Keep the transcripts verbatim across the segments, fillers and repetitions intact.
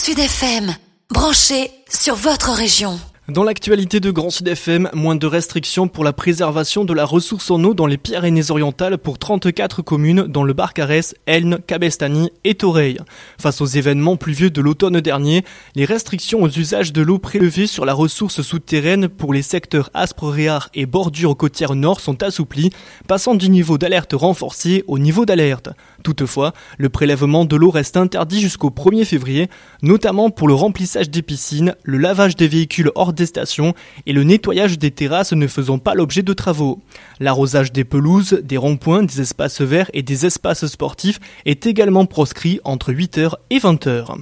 Sud F M, branché sur votre région. Dans l'actualité de Grand Sud F M, moins de restrictions pour la préservation de la ressource en eau dans les Pyrénées-Orientales pour trente-quatre communes dans le Barcarès, Elne, Cabestany et Toreil. Face aux événements pluvieux de l'automne dernier, les restrictions aux usages de l'eau prélevée sur la ressource souterraine pour les secteurs Aspres-Réard et bordures côtières nord sont assouplies, passant du niveau d'alerte renforcé au niveau d'alerte. Toutefois, le prélèvement de l'eau reste interdit jusqu'au premier février, notamment pour le remplissage des piscines, le lavage des véhicules hors des stations et le nettoyage des terrasses ne faisant pas l'objet de travaux. L'arrosage des pelouses, des ronds-points, des espaces verts et des espaces sportifs est également proscrit entre huit heures et vingt heures.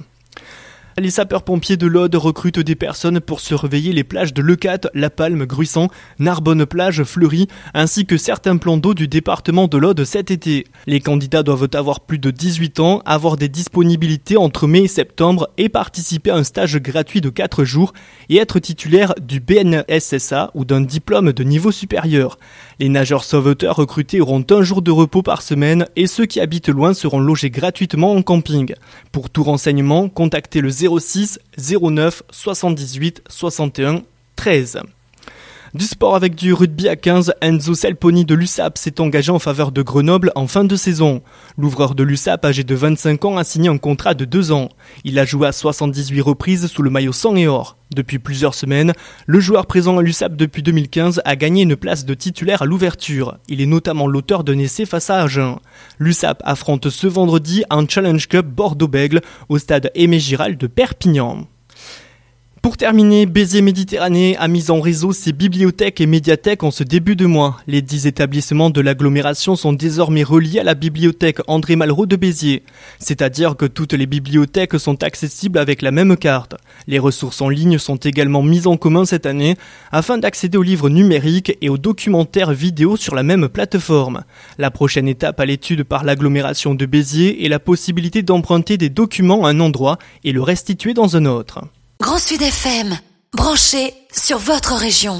Les sapeurs-pompiers de l'Aude recrutent des personnes pour surveiller les plages de Leucate, La Palme, Gruissan, Narbonne-Plage, Fleury, ainsi que certains plans d'eau du département de l'Aude cet été. Les candidats doivent avoir plus de dix-huit ans, avoir des disponibilités entre mai et septembre et participer à un stage gratuit de quatre jours et être titulaire du B N S S A ou d'un diplôme de niveau supérieur. Les nageurs sauveteurs recrutés auront un jour de repos par semaine et ceux qui habitent loin seront logés gratuitement en camping. Pour tout renseignement, contactez le zéro six zéro neuf soixante-dix-huit soixante et un treize. Du sport avec du rugby à quinze, Enzo Selponi de l'U S A P s'est engagé en faveur de Grenoble en fin de saison. L'ouvreur de l'U S A P, âgé de vingt-cinq ans, a signé un contrat de deux ans. Il a joué à soixante-dix-huit reprises sous le maillot sang et or. Depuis plusieurs semaines, le joueur présent à l'U S A P depuis deux mille quinze a gagné une place de titulaire à l'ouverture. Il est notamment l'auteur d'un essai face à Agen. L'U S A P affronte ce vendredi un Challenge Cup Bordeaux-Bègles au stade Aimé Giral de Perpignan. Pour terminer, Béziers Méditerranée a mis en réseau ses bibliothèques et médiathèques en ce début de mois. Les dix établissements de l'agglomération sont désormais reliés à la bibliothèque André Malraux de Béziers. C'est-à-dire que toutes les bibliothèques sont accessibles avec la même carte. Les ressources en ligne sont également mises en commun cette année afin d'accéder aux livres numériques et aux documentaires vidéo sur la même plateforme. La prochaine étape à l'étude par l'agglomération de Béziers est la possibilité d'emprunter des documents à un endroit et le restituer dans un autre. Grand Sud F M, branché sur votre région.